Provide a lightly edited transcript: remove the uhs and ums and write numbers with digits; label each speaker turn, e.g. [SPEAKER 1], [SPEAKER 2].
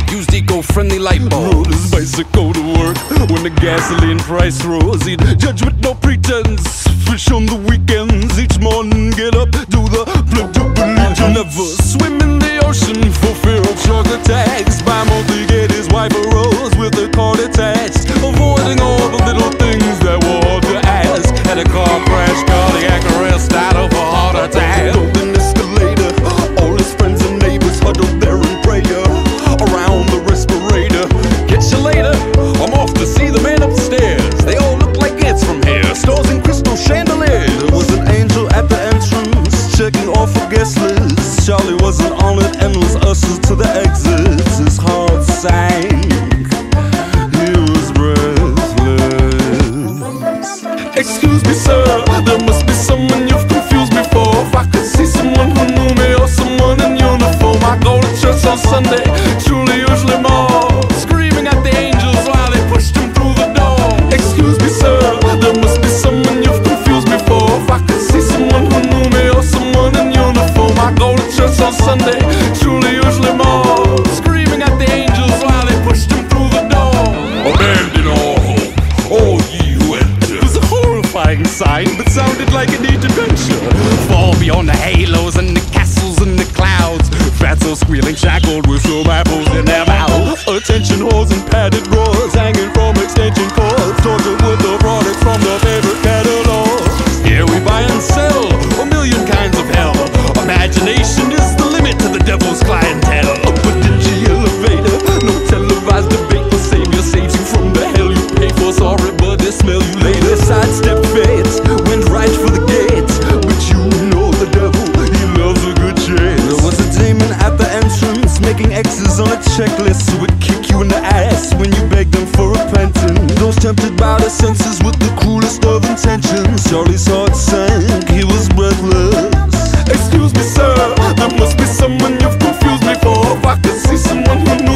[SPEAKER 1] used eco-friendly light bulbs.
[SPEAKER 2] Rode his bicycle to work when the gasoline price rose. He'd judge with no pretense, fish on the weekends. Each morning get up, do the Pledge of Allegiance. Never swim in the ocean for fear of shark attacks. By monthly get his wife a rose with a cord attached. Avoiding all the little things that were hard to ask. Had a car crash, cardiac arrest, died of a heart attack. Golden escalator, all his friends and neighbors huddled there in prayer around the respirator.
[SPEAKER 1] Catch you later, I'm off to see the man upstairs. They all look like ants from here, stores and crystal chandeliers.
[SPEAKER 2] There was an angel at the entrance, checking off a guest list. Charlie wasn't on it, endless ushers to the exits. His heart sank, he was breathless.
[SPEAKER 3] Excuse me, sir, there must be someone you've confused me for. If I could see someone who knew me or someone in uniform. I go to church on Sunday, truly usually more, screaming at the angels while they pushed him through the door. Excuse me, sir, there must be someone you've confused me for. If I could see someone who knew me or someone in uniform. I go to church on Sunday, truly usually more, screaming at the angels while they pushed him through the door.
[SPEAKER 2] Abandon all hope, all ye who enter.
[SPEAKER 1] It was a horrifying sight, but sounded like a neat adventure. Far beyond the halos and the castles and the clouds. Fatso squealing, shackled with some apples in their mouths.
[SPEAKER 2] Attention whores and padded drawers hanging from extension cords, tortured with the products from the favorite catalog.
[SPEAKER 1] Here we buy and sell a million kinds of hell. Imagination is the limit to the devil's clientele.
[SPEAKER 2] Up a dingy elevator, no televised debate. The savior saves you from the hell you pay for. Sorry, but they smell you later. Sidestep fate, went right for the gate. But you know the devil, he loves a good chase. There was a demon at the entrance, making X's on a checklist, who would kick you in the ass when you begged them for repentance. Those tempted by the senses with the cruelest of intentions. Charlie's heart sank, he was breathless.
[SPEAKER 3] Excuse me, sir, there must be someone you've confused me for. If I could see someone who